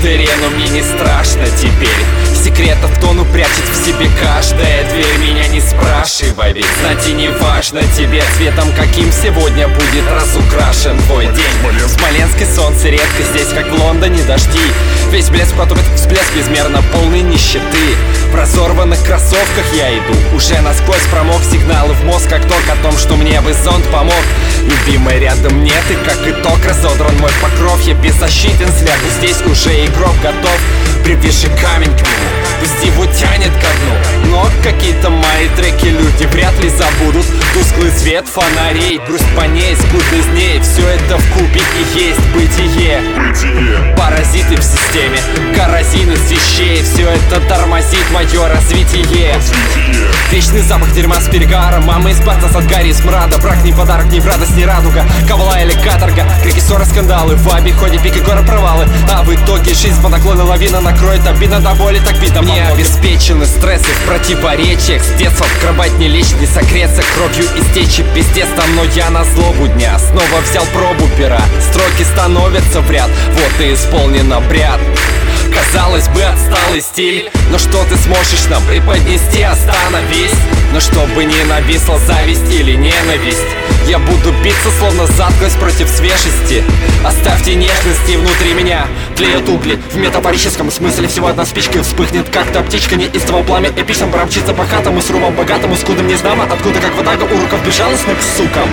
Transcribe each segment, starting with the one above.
дыре, но мне не страшно теперь. Секретов тонну прячет в себе каждая дверь. Меня не спрашивай, ведь знать и не важно тебе цветом, каким сегодня будет разукрашен твой день. В Смоленске солнце редко, здесь как в Лондоне дожди. Весь блеск потопит всплеск безмерно полной нищеты. В разорванных кроссовках я иду, уже насквозь промок сигналы в мозг, как ток о том, что мне бы зонт помог. Любимый рядом нет, и как итог разодран мой покров. Я беззащитен, слягу здесь уже и гроб готов. Привяжи камень к нему, пусть его тянет ко дну. Но какие-то мои треки люди вряд ли забудут. Тусклый свет фонарей, грусть по ней, скудный дней. Все это вкупе и есть бытие. Паразиты в системе, коррозийность вещей. Все это тормозит мое развитие. Вечный запах дерьма с перегаром. Мама, избавь от гари и смрада. Брак не подарок, не в радость, не радуга. Кавала или каторга, крики, ссоры, скандалы. В обиходе пики, горы, провалы. А в итоге жизнь по наклону лавина накроет обидно до боли, так видно. Мне обеспечены стрессы в противоречиях. С детства в кровать не лечь, не согреться, кровью истечи пиздец там. Но я на злобу дня снова взял пробу пера. Строки становятся в ряд, вот и исполнен обряд. Казалось бы, отсталый стиль, но что ты сможешь нам преподнести, остановись. Но чтобы не нависла зависть или ненависть, я буду биться словно заткнусь против свежести. Оставьте нежности внутри меня. Тлеют угли в метафорическом смысле. Всего одна спичка вспыхнет, как-то птичка неистово пламя эпичным промчится по хатам и срубам богатому, скудом незнамо, откуда как вода уроков безжалостных сукам.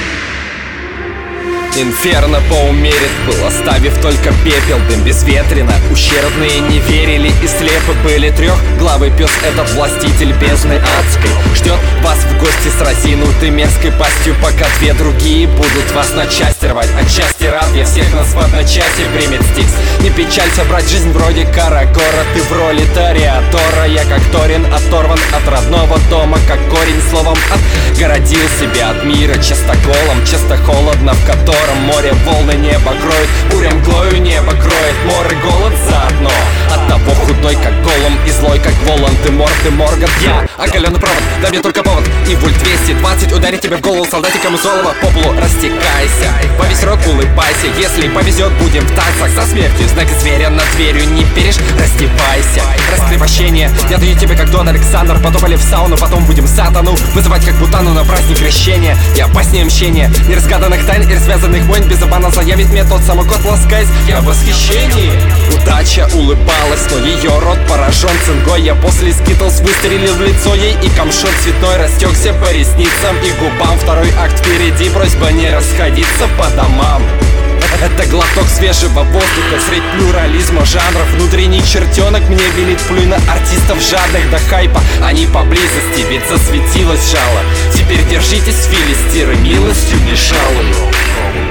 Инферно поумерит был, оставив только пепел, дым безветренно. Ущербные не верили и слепы были. Трехглавый пес — этот властитель бездны адской. Ждет вас в гости с разинутой мерзкой пастью, пока две другие будут вас на части рвать. Отчасти рад я всех нас в одночасье примет стикс. Не печалься, брать жизнь вроде Карагора. Ты в роли Тореадора, я как Торин, оторван от родного дома, как корень словом отгородил себя от мира частоколом. Часто холодно, в котором море, волны, небо кроет, буря мглою небо кроет, море, голод заодно. От того худой, как голом, и злой, как Волан. Ты Морган, я оголенный провод, дай мне только повод. И вольт 220 ударит тебе в голову солдатиком из олова. По полу растекайся, во весь рот улыбайся. Если повезет, будем в танцах со смертью. Знак зверя над дверью не перешь, раздевайся. Раскрепощение, я даю тебе как Дон Александр. Потопали в сауну, потом будем сатану вызывать как Бутану на праздник крещения. Я опаснее мщения, неразгаданных тайн и развязанных войн. Без обмана заявит мне тот самый кот, ласкаясь, я в восхищении. Удача улыбалась, но ее рот поражен цингой. Я после скитлс выстрелил в лицо ей, и камшот цветной растекся по ресницам и губам. Второй акт впереди, просьба не расходиться по домам. Это глоток свежего воздуха средь плюрализма жанров. Внутренний чертенок мне велит: плюй на артистов жадных до хайпа. Они поблизости, ведь засветилось жало. Теперь держитесь, филистеры, милостью не жалую.